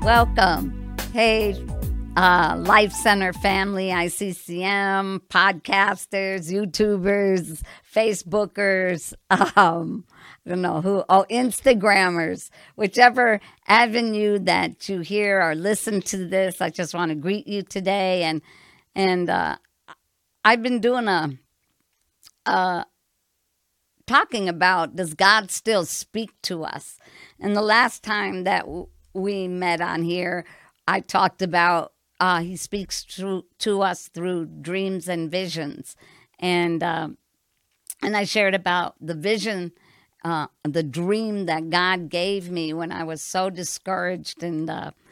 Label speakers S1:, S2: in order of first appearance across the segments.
S1: Welcome. Hey, Life Center family, ICCM, podcasters, YouTubers, Facebookers, I don't know who, Instagrammers, whichever avenue that you hear or listen to this, I just want to greet you today. And I've been doing talking about, does God still speak to us? And the last time that we met on here, I talked about he speaks to us through dreams and visions. And I shared about the vision, the dream that God gave me when I was so discouraged and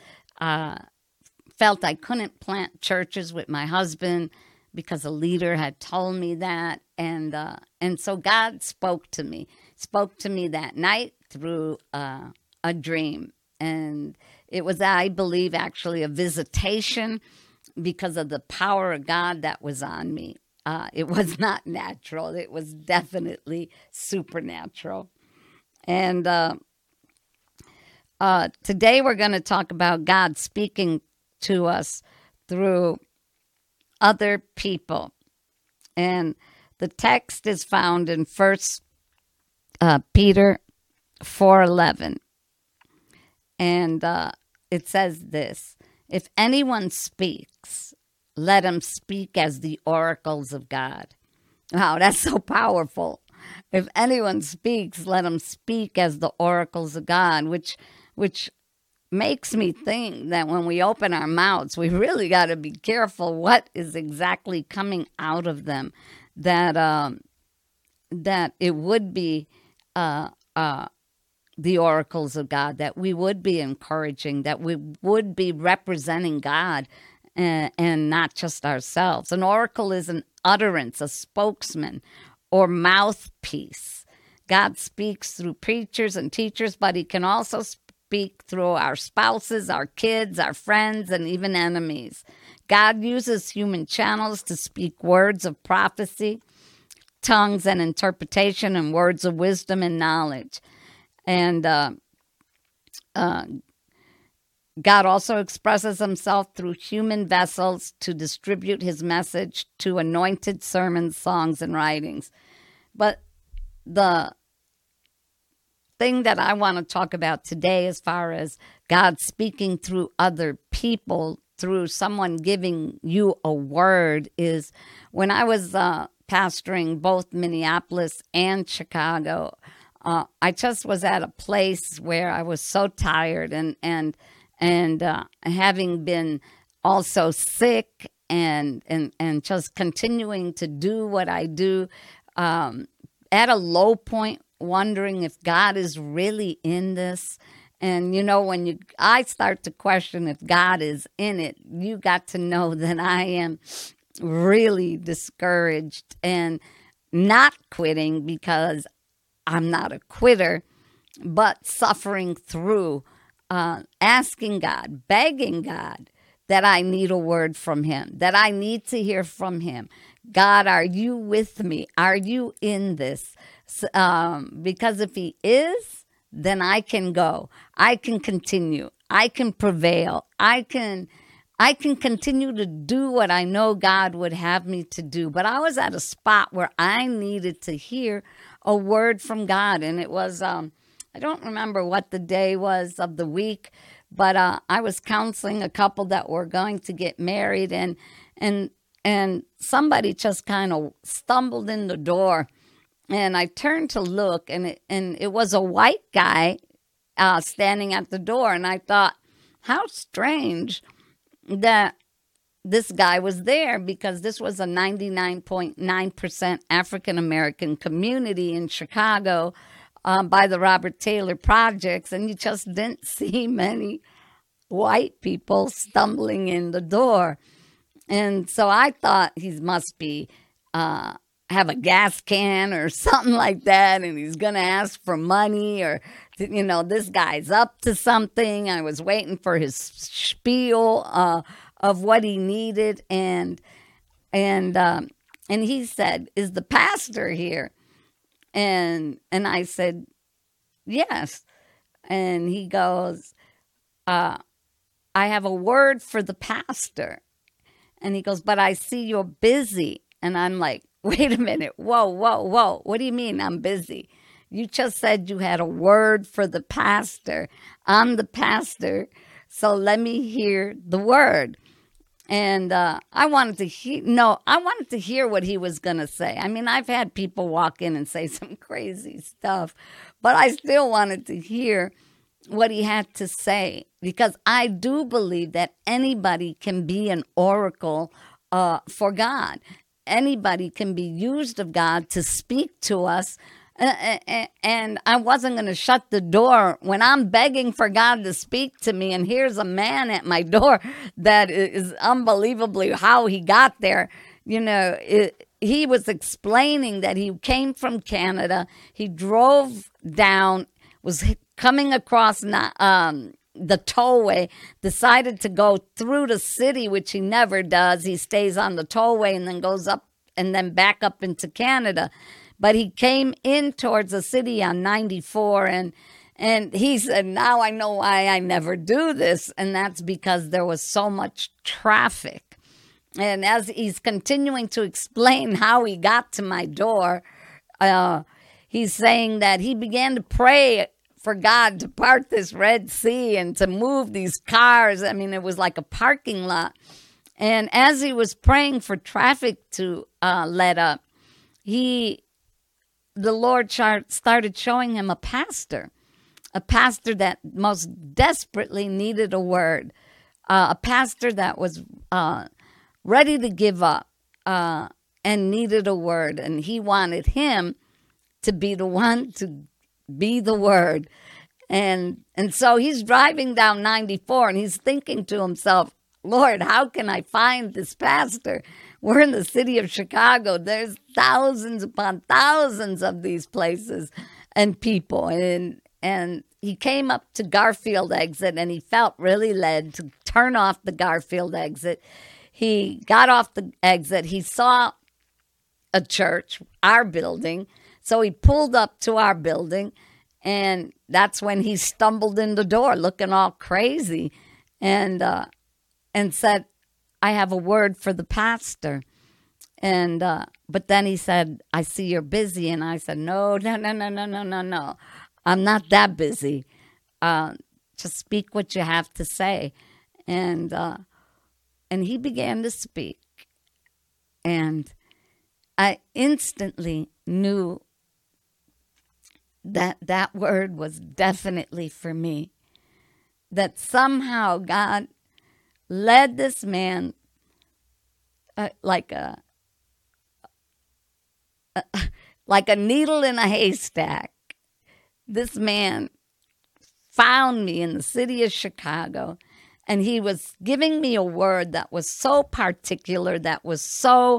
S1: felt I couldn't plant churches with my husband because a leader had told me that. And so God spoke to me that night through a dream. And it was, I believe, actually a visitation because of the power of God that was on me. It was not natural. It was definitely supernatural. And today we're going to talk about God speaking to us through other people. And the text is found in 1 Peter 4:11. And it says this: if anyone speaks, let him speak as the oracles of God. Wow, that's so powerful. If anyone speaks, let him speak as the oracles of God, which makes me think that when we open our mouths, we really got to be careful what is exactly coming out of them, that it would be the oracles of God, that we would be encouraging, that we would be representing God and not just ourselves. An oracle is an utterance, a spokesman, or mouthpiece. God speaks through preachers and teachers, but he can also speak through our spouses, our kids, our friends, and even enemies. God uses human channels to speak words of prophecy, tongues and interpretation, and words of wisdom and knowledge. And God also expresses himself through human vessels to distribute his message to anointed sermons, songs, and writings. But the thing that I want to talk about today, as far as God speaking through other people, through someone giving you a word, is when I was pastoring both Minneapolis and Chicago. I just was at a place where I was so tired and having been also sick and just continuing to do what I do, at a low point, wondering if God is really in this. And, you know, when I start to question if God is in it, you got to know that I am really discouraged and not quitting, because I'm not a quitter, but suffering through, asking God, begging God that I need a word from him, that I need to hear from him. God, are you with me? Are you in this? Because if he is, then I can go. I can continue. I can prevail. I can continue to do what I know God would have me to do. But I was at a spot where I needed to hear a word from God. And it was, I don't remember what the day was of the week, but I was counseling a couple that were going to get married, and somebody just kind of stumbled in the door. And I turned to look, and it was a white guy standing at the door. And I thought, how strange that this guy was there, because this was a 99.9% African-American community in Chicago by the Robert Taylor Projects, and you just didn't see many white people stumbling in the door. And so I thought he must be have a gas can or something like that, and he's going to ask for money, or, you know, this guy's up to something. I was waiting for his spiel of what he needed, and he said, "Is the pastor here?" And I said, "Yes." And he goes, I have a word for the pastor. And he goes, but I see you're busy. And I'm like, wait a minute. Whoa, whoa, whoa. What do you mean I'm busy? You just said you had a word for the pastor. I'm the pastor, so let me hear the word. And I wanted to hear what he was going to say. I mean, I've had people walk in and say some crazy stuff, but I still wanted to hear what he had to say, because I do believe that anybody can be an oracle for God. Anybody can be used of God to speak to us. And I wasn't going to shut the door when I'm begging for God to speak to me. And here's a man at my door that is unbelievably how he got there. You know, he was explaining that he came from Canada. He drove down, was coming across the tollway, decided to go through the city, which he never does. He stays on the tollway and then goes up and then back up into Canada. But he came in towards the city on 94, and he said, now I know why I never do this, and that's because there was so much traffic. And as he's continuing to explain how he got to my door, he's saying that he began to pray for God to part this Red Sea and to move these cars. I mean, it was like a parking lot. And as he was praying for traffic to let up, the Lord started showing him a pastor that most desperately needed a word, a pastor that was ready to give up and needed a word. And he wanted him to be the one to be the word. And so he's driving down 94 and he's thinking to himself, Lord, how can I find this pastor? We're in the city of Chicago. There's thousands upon thousands of these places and people. And he came up to Garfield exit and he felt really led to turn off the Garfield exit. He got off the exit. He saw a church, our building. So he pulled up to our building, and that's when he stumbled in the door looking all crazy and said, I have a word for the pastor. And but then he said, I see you're busy. And I said, no. I'm not that busy. Just speak what you have to say. And he began to speak. And I instantly knew that word was definitely for me. That somehow God led this man like a needle in a haystack. This man found me in the city of Chicago, and he was giving me a word that was so particular, that was so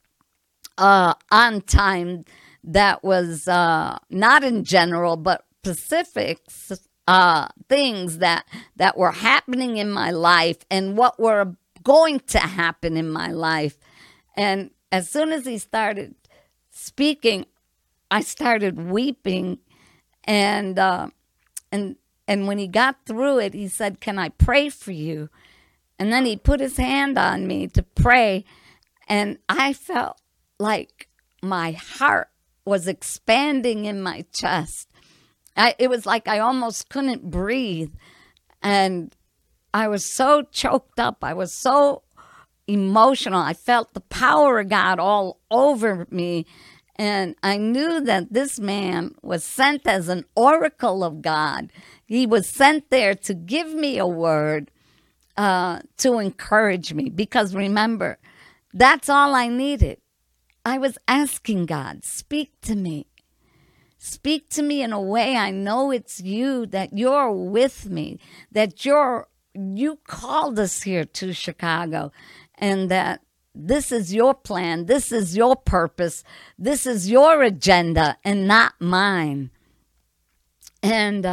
S1: on time, that was not in general, but specifics, things that were happening in my life and what were going to happen in my life. And as soon as he started speaking, I started weeping. And when he got through it, he said, can I pray for you? And then he put his hand on me to pray. And I felt like my heart was expanding in my chest. It was like I almost couldn't breathe. And I was so choked up. I was so emotional. I felt the power of God all over me. And I knew that this man was sent as an oracle of God. He was sent there to give me a word, to encourage me. Because remember, that's all I needed. I was asking God, speak to me. Speak to me in a way I know it's you, that you're with me, that you called us here to Chicago, and that this is your plan, this is your purpose, this is your agenda, and not mine. And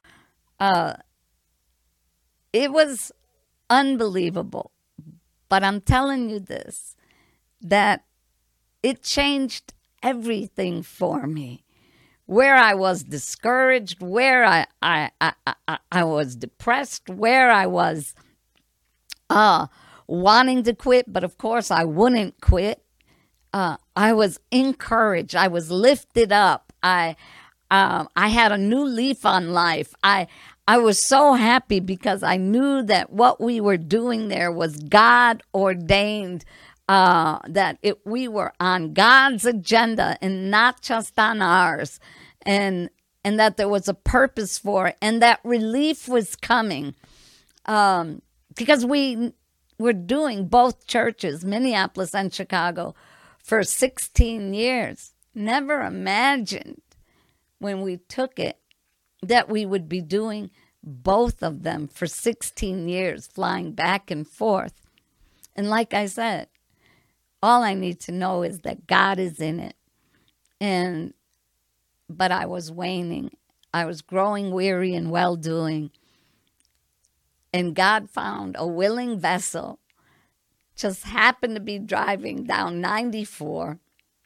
S1: it was unbelievable. But I'm telling you this, that it changed everything for me. Where I was discouraged, where I was depressed, where I was wanting to quit, but of course I wouldn't quit. I was encouraged. I was lifted up. I had a new leaf on life. I was so happy because I knew that what we were doing there was God ordained, we were on God's agenda and not just on ours, and that there was a purpose for it, and that relief was coming, because we were doing both churches, Minneapolis and Chicago, for 16 years. Never imagined when we took it that we would be doing both of them for 16 years, flying back and forth. And like I said, all I need to know is that God is in it. But I was waning. I was growing weary in well-doing. And God found a willing vessel, just happened to be driving down 94,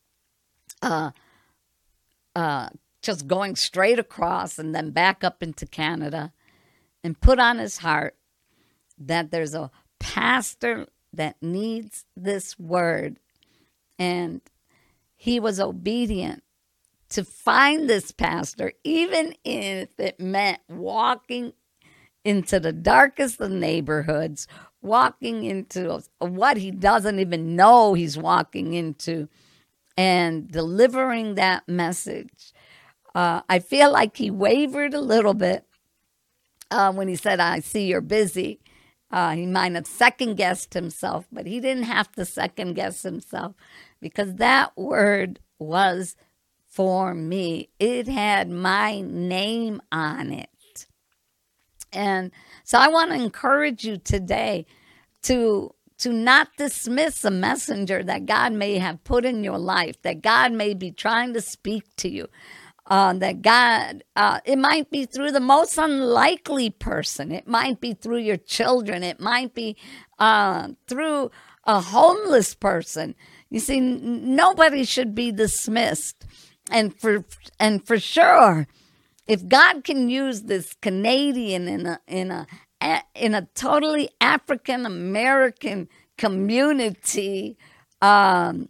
S1: just going straight across and then back up into Canada, and put on his heart that there's a pastor that needs this word. And he was obedient to find this pastor, even if it meant walking into the darkest of neighborhoods, walking into what he doesn't even know he's walking into, and delivering that message. I feel like he wavered a little bit when he said, "I see you're busy." He might have second-guessed himself, but he didn't have to second-guess himself, because that word was for me. It had my name on it. And so I want to encourage you today to not dismiss a messenger that God may have put in your life, that God may be trying to speak to you. That God, it might be through the most unlikely person. It might be through your children. It might be through a homeless person. You see, nobody should be dismissed. And for sure, if God can use this Canadian in a totally African American community to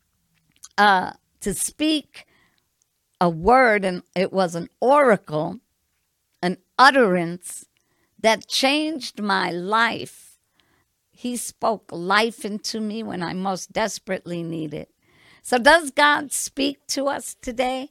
S1: speak a word, and it was an oracle, an utterance that changed my life. He spoke life into me when I most desperately needed it. So does God speak to us today?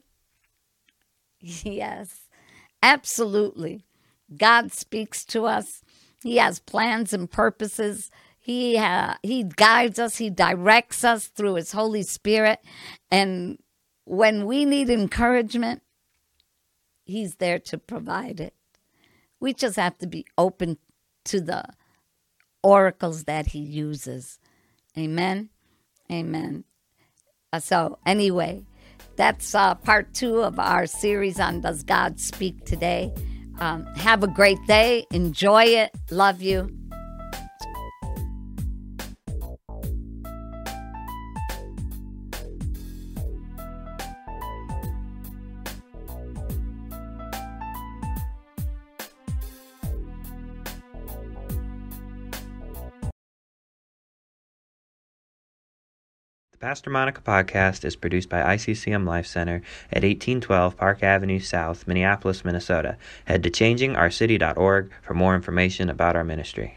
S1: Yes, absolutely. God speaks to us. He has plans and purposes. He guides us. He directs us through his Holy Spirit. And when we need encouragement, he's there to provide it. We just have to be open to the oracles that he uses. Amen. Amen. So anyway, that's part 2 of our series on Does God Speak Today? Have a great day. Enjoy it. Love you.
S2: Pastor Monica podcast is produced by ICCM Life Center at 1812 Park Avenue South, Minneapolis, Minnesota. Head to changingourcity.org for more information about our ministry.